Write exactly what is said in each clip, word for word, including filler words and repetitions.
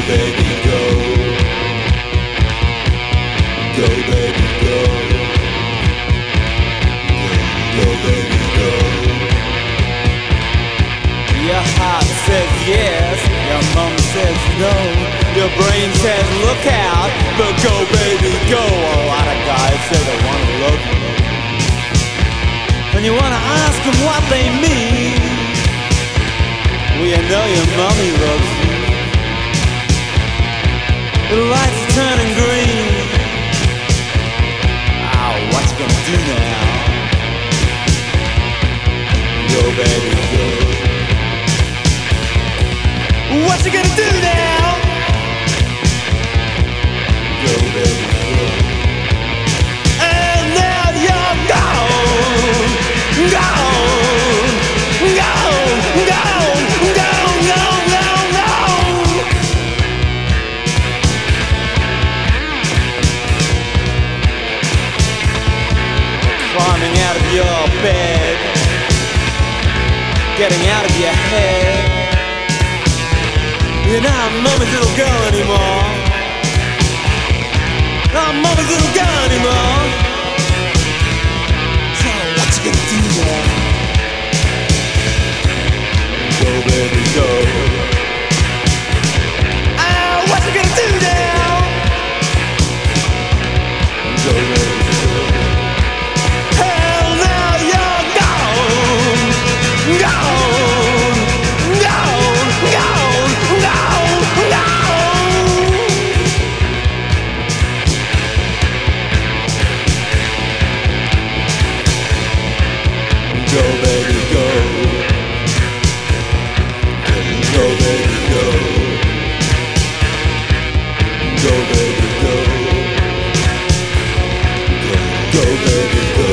baby, go. Go, baby, go. Go, baby, go. Your heart says yes, your mom says no, your brain says look out, but go baby go. A lot of guys say they wanna love you, and you wanna ask them what they mean. Well, you know your mommy loves you. The lights are turning green. Oh, what you gonna do now? Go, baby, go. What you gonna do now? Go, baby, go. And now you're gone, gone, gone, gone, gone, gone, gone, gone. Climbing out of your bed, getting out of your head. You're not mommy's little girl anymore. Not mommy's little girl anymore. So what you gonna do now? Go, baby, go. Ah, what you gonna do now? Go, baby, go. Hell, now you're gone, gone, gone, gone, gone, gone. Go, baby, go. Go, baby, go. Go, baby, go. Go, baby, go.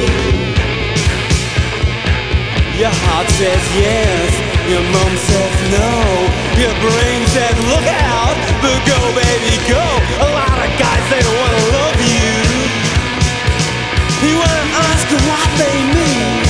Your heart says yes, your mom says no, your brain says look out, but go baby go. A lot of guys they don't wanna love you. You wanna ask them what they mean.